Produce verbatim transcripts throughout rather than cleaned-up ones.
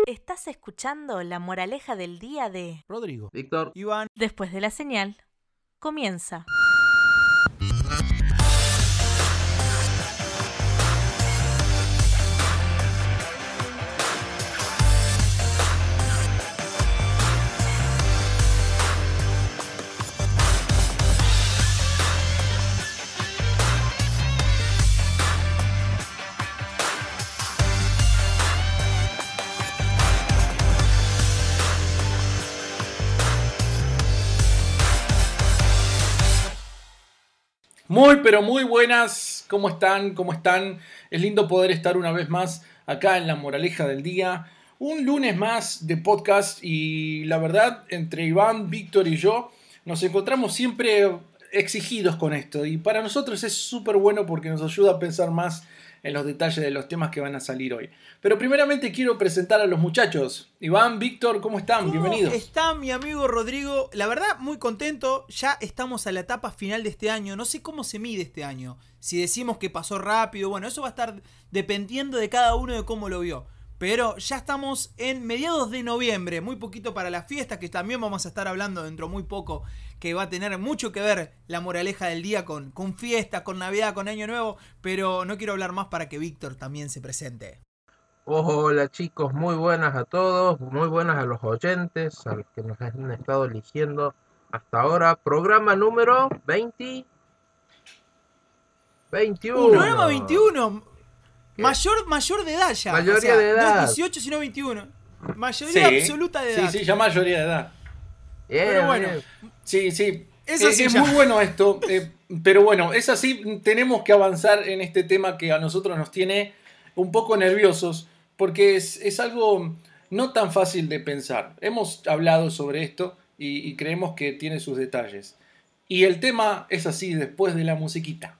Estás escuchando la moraleja del día de Rodrigo, Víctor, Iván. Después de la señal, comienza. Muy, pero muy buenas. ¿Cómo están? ¿Cómo están? Es lindo poder estar una vez más acá en la moraleja del día. Un lunes más de podcast y la verdad, entre Iván, Víctor y yo, nos encontramos siempre exigidos con esto. Y para nosotros es súper bueno porque nos ayuda a pensar más en los detalles de los temas que van a salir hoy. Pero primeramente quiero presentar a los muchachos. Iván, Víctor, ¿cómo están? ¿Cómo Bienvenidos. está mi amigo Rodrigo? La verdad, muy contento. Ya estamos a la etapa final de este año. No sé cómo se mide este año. Si decimos que pasó rápido, bueno, eso va a estar dependiendo de cada uno de cómo lo vio. Pero ya estamos en mediados de noviembre, muy poquito para la fiesta, que también vamos a estar hablando dentro muy poco, que va a tener mucho que ver la moraleja del día con, con fiesta, con Navidad, con Año Nuevo, pero no quiero hablar más para que Víctor también se presente. hola chicos, muy buenas a todos, muy buenas a los oyentes, a los que nos han estado eligiendo hasta ahora. Programa número veinte, veintiuno. Programa veintiuno. Mayor, mayor de edad ya. Mayoría o sea, de edad. No es dieciocho, sino veintiuno. Mayoría Sí, absoluta de edad. Sí, sí, ya mayoría de edad. Bien, Pero bueno, bien. Sí, sí. Eso Eh, sí es ya. muy bueno esto, eh, pero bueno, es así, tenemos que avanzar en este tema que a nosotros nos tiene un poco nerviosos, porque es, es algo no tan fácil de pensar. Hemos hablado sobre esto y, y creemos que tiene sus detalles. Y el tema es así después de la musiquita.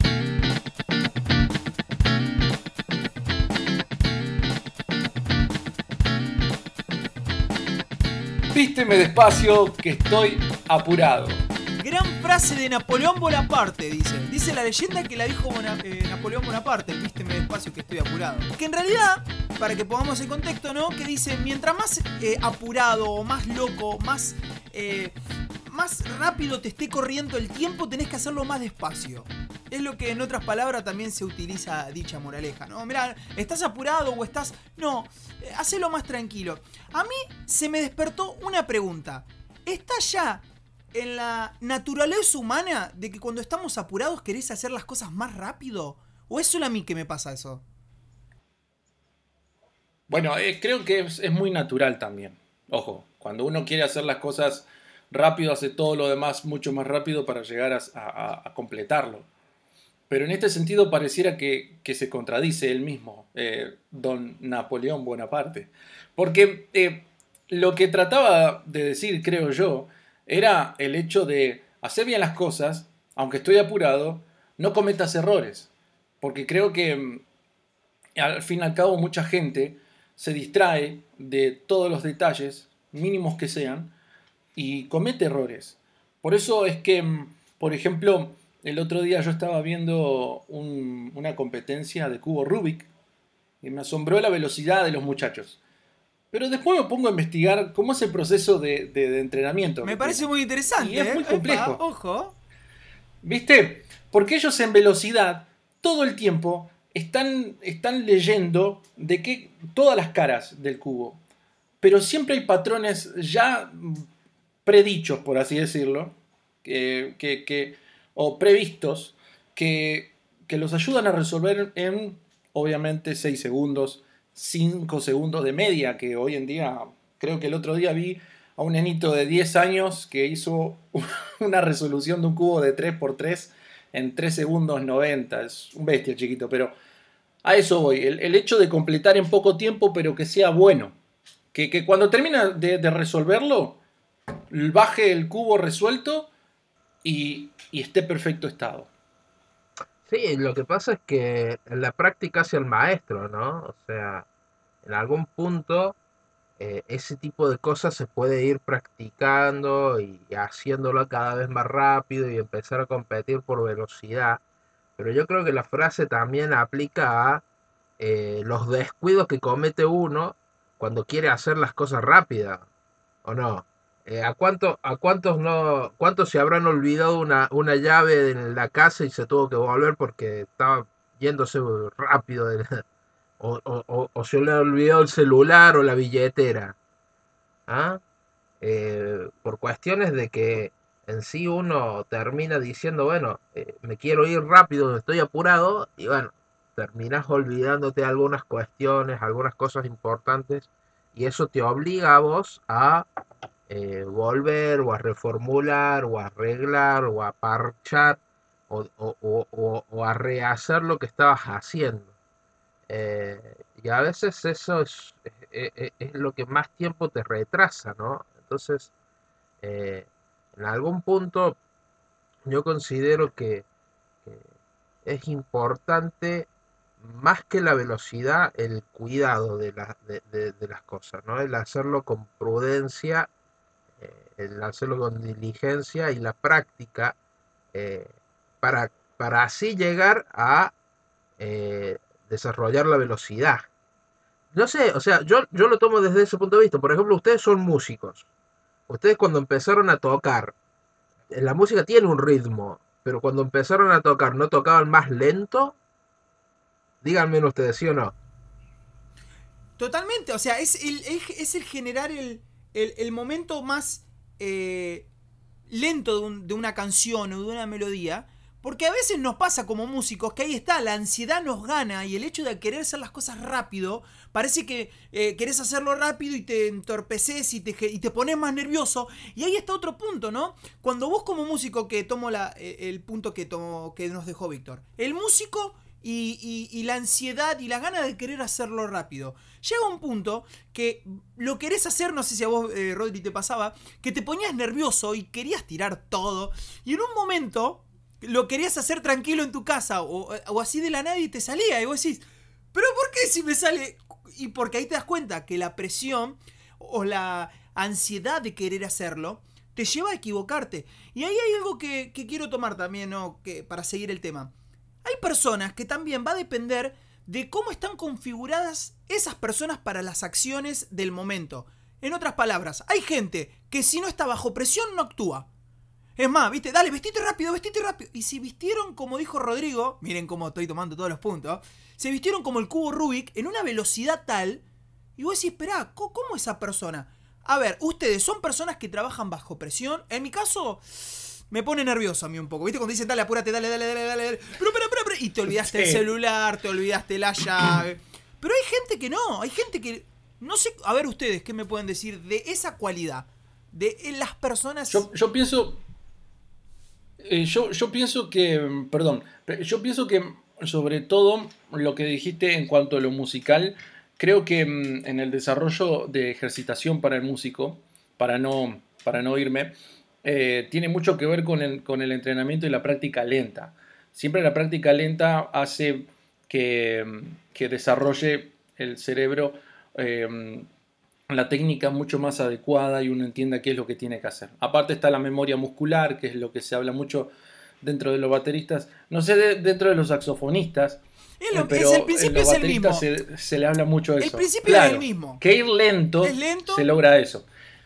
Vísteme despacio que estoy apurado. Gran frase de Napoleón Bonaparte, dice. Dice la leyenda que la dijo Bona- eh, Napoleón Bonaparte, vísteme despacio que estoy apurado. Que en realidad, para que pongamos el contexto, ¿no? Que dice, mientras más eh, apurado o más loco, más, eh, más rápido te esté corriendo el tiempo, tenés que hacerlo más despacio. Es lo que en otras palabras también se utiliza dicha moraleja, ¿no? Mirá, ¿estás apurado o estás...? No, eh, hacelo más tranquilo. A mí se me despertó una pregunta. ¿Está ya en la naturaleza humana de que cuando estamos apurados querés hacer las cosas más rápido? ¿O es solo a mí que me pasa eso? Bueno, eh, creo que es, es muy natural también. Ojo, cuando uno quiere hacer las cosas rápido, hace todo lo demás mucho más rápido para llegar a, a- a completarlo. Pero en este sentido pareciera que, que se contradice él mismo, eh, don Napoleón Bonaparte. Porque eh, lo que trataba de decir, creo yo, era el hecho de hacer bien las cosas, aunque estoy apurado, no cometas errores. Porque creo que mm, al fin y al cabo mucha gente se distrae de todos los detalles, mínimos que sean, y comete errores. Por eso es que, mm, por ejemplo, el otro día yo estaba viendo un- una competencia de cubo Rubik y me asombró la velocidad de los muchachos. Pero después me pongo a investigar cómo es el proceso de, de- de entrenamiento. Me que parece tienen. muy interesante, Y es ¿eh? muy complejo. Epa, ojo. ¿Viste? Porque ellos en velocidad todo el tiempo están, están leyendo de qué todas las caras del cubo. Pero siempre hay patrones ya mm, predichos, por así decirlo, que, que- que- o previstos, que, que los ayudan a resolver en, obviamente, seis segundos, cinco segundos de media, que hoy en día, creo que el otro día vi a un nenito de diez años que hizo una resolución de un cubo de tres por tres en tres segundos noventa. Es un bestia chiquito, pero a eso voy. El, el hecho de completar en poco tiempo, pero que sea bueno. Que, que cuando termina de, de resolverlo, baje el cubo resuelto y, y esté perfecto estado. Sí, lo que pasa es que en la práctica hace el maestro, ¿no? O sea, en algún punto eh, ese tipo de cosas se puede ir practicando y haciéndolo cada vez más rápido y empezar a competir por velocidad. Pero yo creo que la frase también aplica a eh, los descuidos que comete uno cuando quiere hacer las cosas rápidas, ¿o no? Eh, ¿a, cuánto, ¿A cuántos no, cuántos se habrán olvidado una, una llave en la casa y se tuvo que volver porque estaba yéndose rápido? De la- o, o- o- o se le ha olvidado el celular o la billetera. ¿Ah? Eh, por cuestiones de que en sí uno termina diciendo, bueno, eh, me quiero ir rápido, estoy apurado, y bueno, terminas olvidándote algunas cuestiones, algunas cosas importantes, y eso te obliga a vos a eh, volver o a reformular o a arreglar o a parchar o, o- o- o- o a rehacer lo que estabas haciendo. Eh, y a veces eso es, es- es- es lo que más tiempo te retrasa, ¿no? Entonces, eh, en algún punto yo considero que, que es importante más que la velocidad, el cuidado de, la- de, de- de las cosas, ¿no? El hacerlo con prudencia, eh, el hacerlo con diligencia y la práctica, eh, para, para así llegar a eh, desarrollar la velocidad. No sé, o sea, yo, yo lo tomo desde ese punto de vista. Por ejemplo, ustedes son músicos. Ustedes cuando empezaron a tocar, eh, la música tiene un ritmo, pero cuando empezaron a tocar, ¿no tocaban más lento? Díganme ustedes, ¿sí o no? Totalmente, o sea, es el, es, es el generar el, el, el momento más eh, lento de, un- de una canción o de una melodía, porque a veces nos pasa como músicos que ahí está, la ansiedad nos gana y el hecho de querer hacer las cosas rápido, parece que eh, querés hacerlo rápido y te entorpeces y te, ge- y te pones más nervioso, y ahí está otro punto, ¿no? Cuando vos como músico, que tomo la, eh, el punto que, tomó, que nos dejó Víctor, el músico y, y- y la ansiedad y la gana de querer hacerlo rápido. Llega un punto que lo querés hacer, no sé si a vos, eh, Rodri, te pasaba, que te ponías nervioso y querías tirar todo, y en un momento lo querías hacer tranquilo en tu casa o, o así de la nada y te salía, y vos decís, pero ¿por qué si me sale? Y porque ahí te das cuenta que la presión o la ansiedad de querer hacerlo te lleva a equivocarte. Y ahí hay algo que, que quiero tomar también, ¿no? Que, para seguir el tema. Hay personas que también va a depender de cómo están configuradas esas personas para las acciones del momento. En otras palabras, hay gente que si no está bajo presión no actúa. Es más, viste, dale, vestite rápido, vestite rápido. Y si vistieron, como dijo Rodrigo, miren cómo estoy tomando todos los puntos, se vistieron como el cubo Rubik en una velocidad tal, y vos decís, esperá, ¿cómo esa persona? A ver, ustedes son personas que trabajan bajo presión. En mi caso, me pone nervioso a mí un poco. ¿Viste? Cuando dicen, dale, apúrate, dale, dale, dale, dale, dale. Pero, pero, pero, pero. Y te olvidaste el Sí. celular, te olvidaste la llave. Pero hay gente que no, hay gente que... No sé, a ver ustedes, ¿qué me pueden decir de esa cualidad? De las personas... Yo, yo pienso. eh, yo, yo pienso que. mm, Perdón. pe- Yo pienso que, mm, sobre todo, lo que dijiste en cuanto a lo musical, creo que mm, en el desarrollo de ejercitación para el músico, para no, para no irme, eh, tiene mucho que ver con el, con el entrenamiento y la práctica lenta. Siempre la práctica lenta hace que, mm, que desarrolle el cerebro. eh, la técnica mucho más adecuada y uno entienda qué es lo que tiene que hacer. Aparte está la memoria muscular, que es lo que se habla mucho dentro de los bateristas, no sé, de- dentro de los saxofonistas, Es, lo- eh, pero es el en principio los es el mismo. bateristas se, se le habla mucho de El eso. principio Claro, es el mismo. que ir lento, Es lento. se logra eso.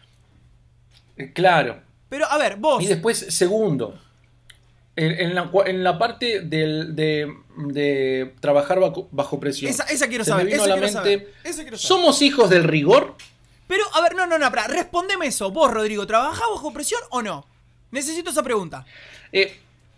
Eh, Claro. Pero, a ver, vos... Y después, segundo, en, en la, cua- en la parte del- de, de trabajar bajo, bajo presión, Esa, esa quiero se me saber, vino esa a la quiero mente, saber. Esa quiero saber. ¿somos hijos del rigor? Pero, a ver, no, no, no, pará, respondeme eso. Vos, Rodrigo, ¿trabajás bajo presión o no? Necesito esa pregunta. Eh,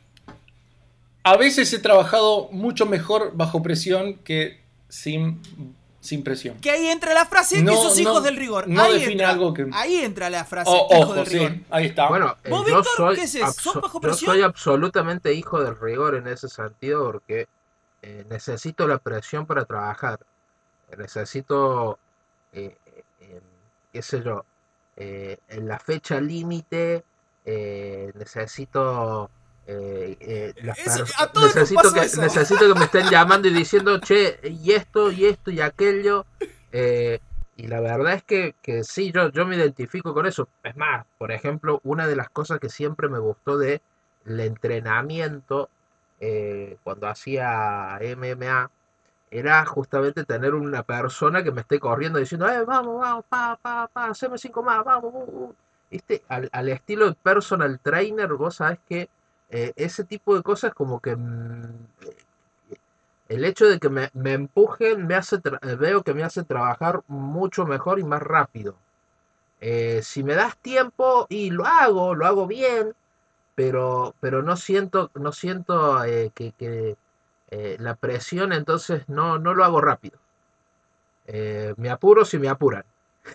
a veces he trabajado mucho mejor bajo presión que sin, sin presión. Que ahí entra la frase No, que sos hijos no, del rigor. no ahí define entra, algo que- Ahí entra la frase O- hijo ojo, del sí, rigor. ahí está. Bueno, eh, ¿Vos, yo Víctor, soy, qué haces? ¿Sos abso- bajo yo presión? soy absolutamente hijo del rigor en ese sentido porque eh, necesito la presión para trabajar. Necesito, eh, eh, qué sé yo, eh, en la fecha límite, eh, necesito, eh, eh, las Eso- pers- a todos nos necesito pasó que, eso. necesito que me estén llamando y diciendo, che, y esto, y esto, y aquello. eh, y la verdad es que, que sí, yo, yo me identifico con eso. Es más, por ejemplo, una de las cosas que siempre me gustó de el entrenamiento, eh, cuando hacía M M A, era justamente tener una persona que me esté corriendo diciendo, eh, vamos, vamos, pa, pa, pa, haceme cinco más, vamos, uh, uh. ¿Viste? Al, al estilo de personal trainer, vos sabés que eh, ese tipo de cosas como que mm, el hecho de que me, me empujen me hace tra- veo que me hace trabajar mucho mejor y más rápido. Eh, si me das tiempo y lo hago, lo hago bien, pero, pero no siento, no siento eh, que, que, eh, la presión, entonces no, no lo hago rápido. Eh, me apuro si me apuran.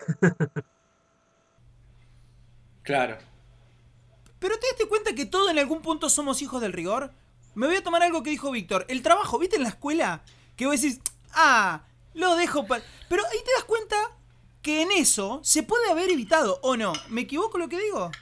Claro. Pero te diste cuenta que todos en algún punto somos hijos del rigor. Me voy a tomar algo que dijo Víctor. El trabajo, ¿viste en la escuela? Que vos decís, ah, lo dejo para... Pero ahí te das cuenta que en eso se puede haber evitado, ¿o no? ¿Me equivoco lo que digo?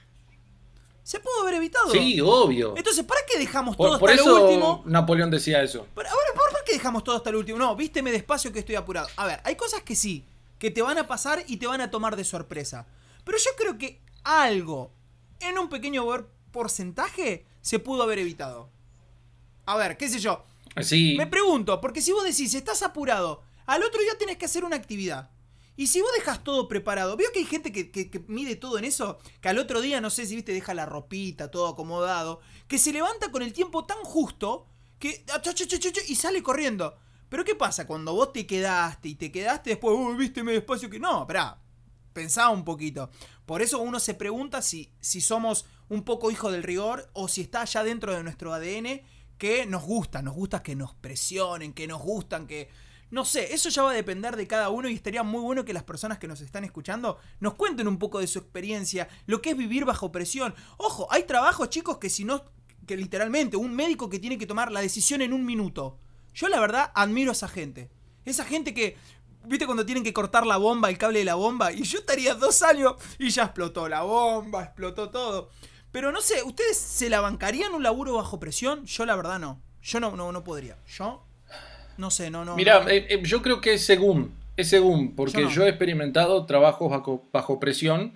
Se pudo haber evitado. Sí, obvio. Entonces, ¿para qué dejamos Por, todo por hasta eso lo último? Napoleón decía eso. Pero ahora, ¿por por qué dejamos todo hasta lo último? No, vísteme despacio que estoy apurado. A ver, hay cosas que sí, que te van a pasar y te van a tomar de sorpresa. Pero yo creo que algo, en un pequeño por- porcentaje, se pudo haber evitado. A ver, qué sé yo. Sí. Me pregunto, porque si vos decís, estás apurado, al otro día tenés que hacer una actividad. Y si vos dejas todo preparado, veo que hay gente que, que, que mide todo en eso, que al otro día, no sé si viste, deja la ropita, todo acomodado, que se levanta con el tiempo tan justo, que y sale corriendo. Pero ¿qué pasa? Cuando vos te quedaste y te quedaste después, uy, vísteme despacio que... No, esperá, pensá un poquito. Por eso uno se pregunta si, si somos un poco hijos del rigor o si está ya dentro de nuestro A D N que nos gusta, nos gusta que nos presionen, que nos gustan, que... No sé, eso ya va a depender de cada uno y estaría muy bueno que las personas que nos están escuchando nos cuenten un poco de su experiencia, lo que es vivir bajo presión. Ojo, hay trabajos, chicos, que si no, que literalmente un médico que tiene que tomar la decisión en un minuto. Yo la verdad admiro a esa gente. Esa gente que, viste cuando tienen que cortar la bomba, el cable de la bomba, y yo estaría dos años y ya explotó la bomba, explotó todo. Pero no sé, ¿ustedes se la bancarían un laburo bajo presión? Yo la verdad no. Yo no, no, no podría. Yo... No sé, no, no. Mira, no. eh, eh, yo creo que es según, es según, porque Yo yo, no. he experimentado trabajos bajo, bajo presión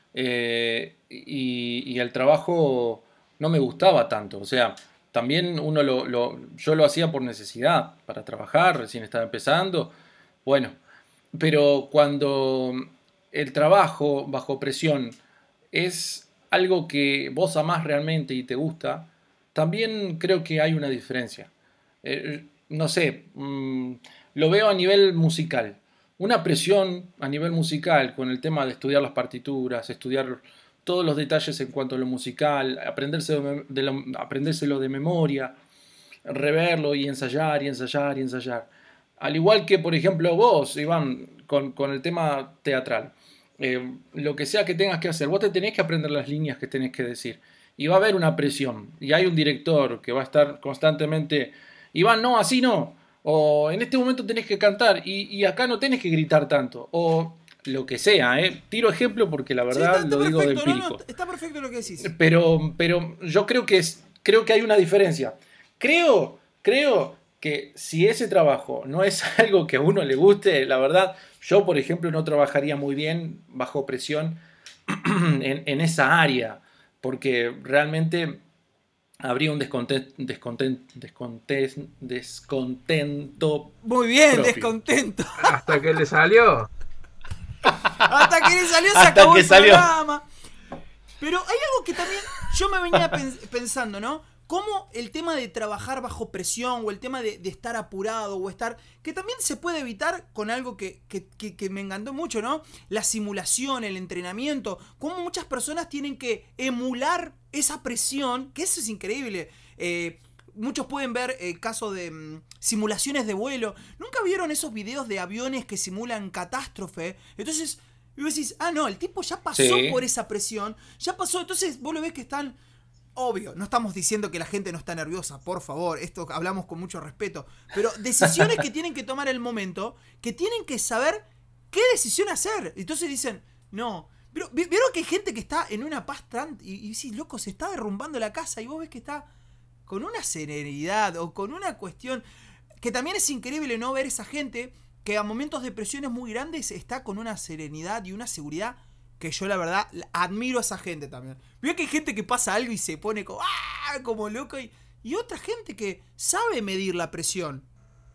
eh, y, y el trabajo no me gustaba tanto. O sea, también uno lo, lo, yo lo hacía por necesidad, para trabajar, recién estaba empezando. Bueno, pero cuando el trabajo bajo presión es algo que vos amás realmente y te gusta, también creo que hay una diferencia. Eh, no sé, mmm, lo veo a nivel musical. Una presión a nivel musical con el tema de estudiar las partituras, estudiar todos los detalles en cuanto a lo musical, aprenderse de, de lo, aprendérselo de memoria, reverlo y ensayar y ensayar y ensayar. Al igual que, por ejemplo, vos, Iván, con, con el tema teatral. Eh, lo que sea que tengas que hacer, vos te tenés que aprender las líneas que tenés que decir. Y va a haber una presión. Y hay un director que va a estar constantemente... Iván, no, así no. O en este momento tenés que cantar y, y acá no tenés que gritar tanto. O lo que sea, ¿eh? Tiro ejemplo porque la verdad sí, está, está lo digo de perfecto, empírico. no, no, está perfecto lo que decís. Pero, pero yo creo que, es, creo que hay una diferencia. Creo, creo que si ese trabajo no es algo que a uno le guste, la verdad, yo, por ejemplo, no trabajaría muy bien bajo presión en, en esa área. Porque realmente... habría un descontento, descontento, descontento, descontento. Muy bien, propio. Descontento. Hasta que le salió. Hasta que le salió, se Hasta acabó que el salió. programa. Pero hay algo que también yo me venía pens pensando, ¿no? Cómo el tema de trabajar bajo presión o el tema de, de estar apurado o estar... Que también se puede evitar con algo que, que, que, que me encantó mucho, ¿no? La simulación, el entrenamiento. Cómo muchas personas tienen que emular esa presión, que eso es increíble. Eh, muchos pueden ver el eh, caso de mm, simulaciones de vuelo. ¿Nunca vieron esos videos de aviones que simulan catástrofe? Entonces... Y vos decís, ah, no, el tipo ya pasó Sí. por esa presión, ya pasó, entonces vos lo ves que están, obvio, no estamos diciendo que la gente no está nerviosa, por favor, esto hablamos con mucho respeto, pero decisiones que tienen que tomar el momento, que tienen que saber qué decisión hacer, entonces dicen, no, pero vieron que hay gente que está en una paz tan, y, y sí, loco, se está derrumbando la casa, y vos ves que está con una serenidad, o con una cuestión, que también es increíble no ver esa gente, que a momentos de presiones muy grandes está con una serenidad y una seguridad que yo la verdad admiro a esa gente también. Veo que hay gente que pasa algo y se pone como, ¡ah! Como loco y, y otra gente que sabe medir la presión.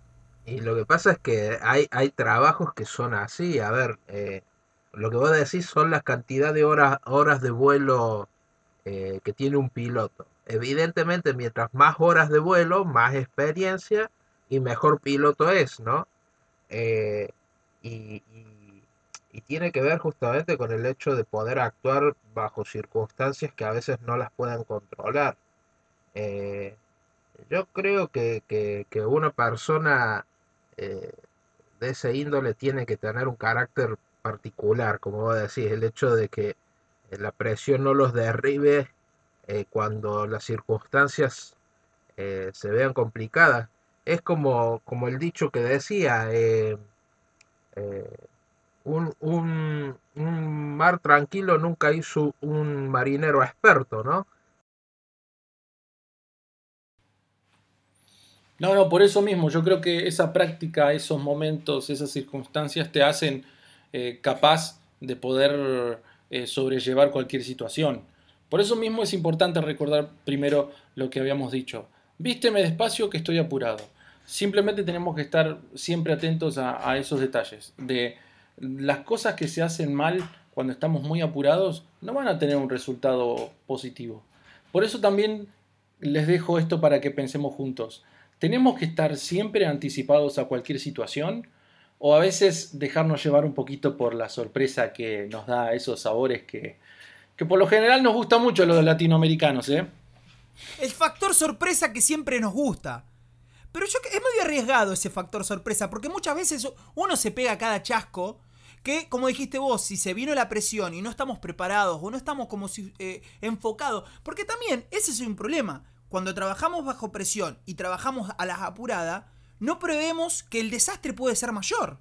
Y lo que pasa es que hay, hay trabajos que son así. A ver, eh, lo que vos decís son la cantidad de horas, horas de vuelo eh, que tiene un piloto. Evidentemente, mientras más horas de vuelo, más experiencia y mejor piloto es, ¿no? Eh, y, y- y tiene que ver justamente con el hecho de poder actuar bajo circunstancias que a veces no las puedan controlar. Eh, yo creo que, que- que una persona eh, de ese índole tiene que tener un carácter particular, como vos decís, el hecho de que eh, la presión no los derribe eh, cuando las circunstancias eh, se vean complicadas. Es como, como el dicho que decía, eh, eh, un, un, un mar tranquilo nunca hizo un marinero experto, ¿no? No, no, por eso mismo, yo creo que esa práctica, esos momentos, esas circunstancias te hacen eh, capaz de poder eh, sobrellevar cualquier situación. Por eso mismo es importante recordar primero lo que habíamos dicho. Vísteme despacio que estoy apurado. Simplemente tenemos que estar siempre atentos a, a esos detalles. De las cosas que se hacen mal cuando estamos muy apurados no van a tener un resultado positivo. Por eso también les dejo esto para que pensemos juntos. ¿Tenemos que estar siempre anticipados a cualquier situación? ¿O a veces dejarnos llevar un poquito por la sorpresa que nos da esos sabores que, que por lo general nos gusta mucho a los latinoamericanos, ¿eh? El factor sorpresa que siempre nos gusta. Pero yo es muy arriesgado ese factor sorpresa, porque muchas veces uno se pega a cada chasco que, como dijiste vos, si se vino la presión y no estamos preparados o no estamos como si, eh, enfocados, porque también ese es un problema. Cuando trabajamos bajo presión y trabajamos a las apuradas, no prevemos que el desastre puede ser mayor.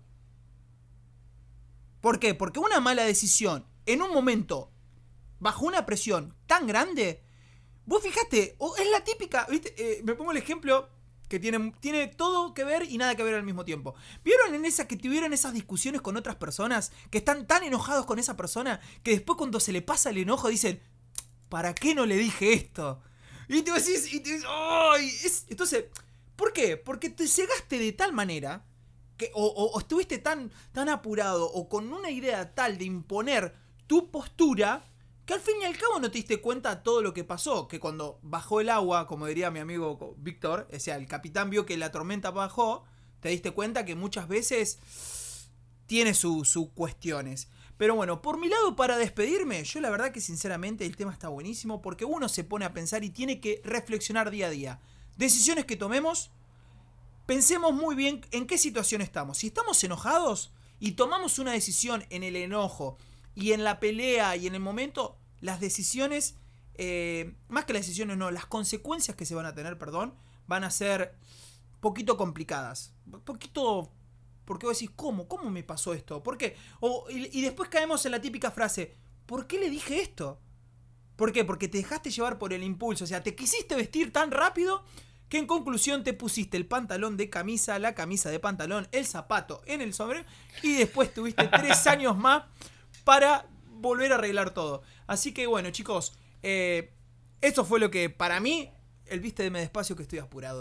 ¿Por qué? Porque una mala decisión en un momento bajo una presión tan grande, vos fijate, es la típica, ¿viste? Eh, me pongo el ejemplo que tiene, tiene todo que ver y nada que ver al mismo tiempo. ¿Vieron en esa que tuvieron esas discusiones con otras personas que están tan enojados con esa persona que después cuando se le pasa el enojo dicen, ¿para qué no le dije esto? Y te decís, y te decís ¡ay! Es, entonces, ¿por qué? Porque te cegaste de tal manera que, o, o, o estuviste tan, tan apurado o con una idea tal de imponer tu postura que al fin y al cabo no te diste cuenta de todo lo que pasó. Que cuando bajó el agua, como diría mi amigo Víctor, o sea, el capitán vio que la tormenta bajó, te diste cuenta que muchas veces tiene sus su cuestiones. Pero bueno, por mi lado, para despedirme, yo la verdad que sinceramente el tema está buenísimo porque uno se pone a pensar y tiene que reflexionar día a día. Decisiones que tomemos, pensemos muy bien en qué situación estamos. Si estamos enojados y tomamos una decisión en el enojo y en la pelea y en el momento, las decisiones, eh, más que las decisiones, no, las consecuencias que se van a tener, perdón, van a ser poquito complicadas. Poquito. Porque vos decís, ¿cómo? ¿Cómo me pasó esto? ¿Por qué? O, y, y después caemos en la típica frase, ¿por qué le dije esto? ¿Por qué? Porque te dejaste llevar por el impulso. O sea, te quisiste vestir tan rápido que en conclusión te pusiste el pantalón de camisa, la camisa de pantalón, el zapato en el sombrero y después tuviste tres años más para volver a arreglar todo. Así que bueno, chicos, eh, eso fue lo que para mí, el viste de me despacio que estoy apurado.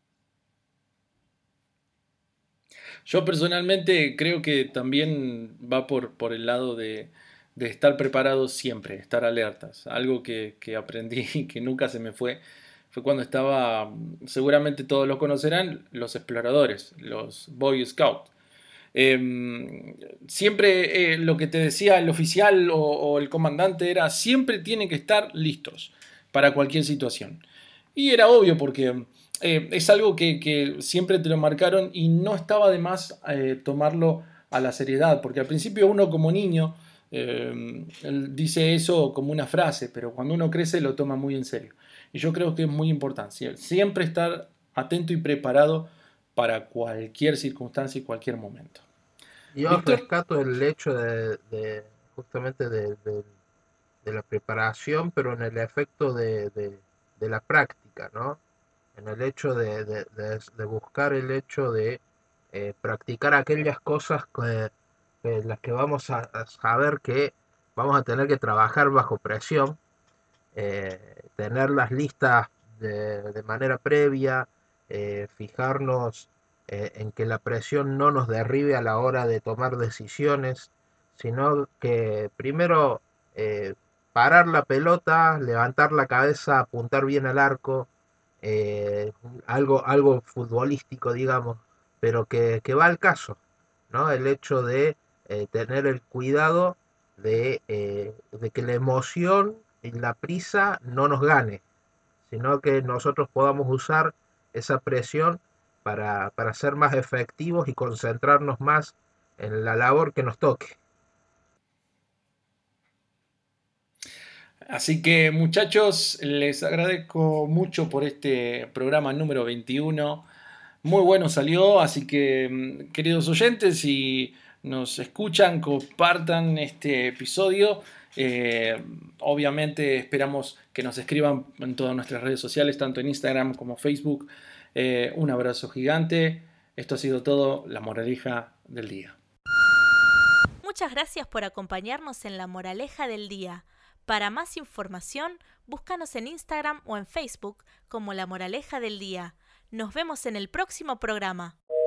Yo personalmente creo que también va por, por el lado de, de estar preparados siempre, estar alertas. Algo que, que aprendí y que nunca se me fue fue cuando estaba, seguramente todos lo conocerán, los exploradores, los Boy Scouts. Eh, siempre eh, lo que te decía el oficial o, o el comandante era siempre tienen que estar listos para cualquier situación. Y era obvio porque eh, es algo que, que siempre te lo marcaron y no estaba de más eh, tomarlo a la seriedad, porque al principio uno como niño eh, dice eso como una frase, pero cuando uno crece lo toma muy en serio. Y yo creo que es muy importante siempre estar atento y preparado para cualquier circunstancia y cualquier momento. Yo Víctor, rescato el hecho de, de justamente de, de- de la preparación, pero en el efecto de, de- de la práctica, ¿no? En el hecho de, de- de- de buscar el hecho de eh, practicar aquellas cosas que, que las que vamos a, a saber que vamos a tener que trabajar bajo presión, eh, tenerlas listas de, de manera previa, eh, fijarnos eh, en que la presión no nos derribe a la hora de tomar decisiones, sino que primero eh, parar la pelota, levantar la cabeza, apuntar bien al arco, eh, algo, algo futbolístico, digamos, pero que, que va al caso, ¿no? El hecho de eh, tener el cuidado de, eh, de que la emoción y la prisa no nos gane, sino que nosotros podamos usar esa presión para, para ser más efectivos y concentrarnos más en la labor que nos toque. Así que muchachos, les agradezco mucho por este programa número veintiuno. Muy bueno salió, así que queridos oyentes, si nos escuchan, compartan este episodio. Eh, obviamente esperamos que nos escriban en todas nuestras redes sociales, tanto en Instagram como Facebook. Eh, un abrazo gigante. Esto ha sido todo, la moraleja del día. Muchas gracias por acompañarnos en la moraleja del día. Para más información, búscanos en Instagram o en Facebook como La Moraleja del Día. Nos vemos en el próximo programa.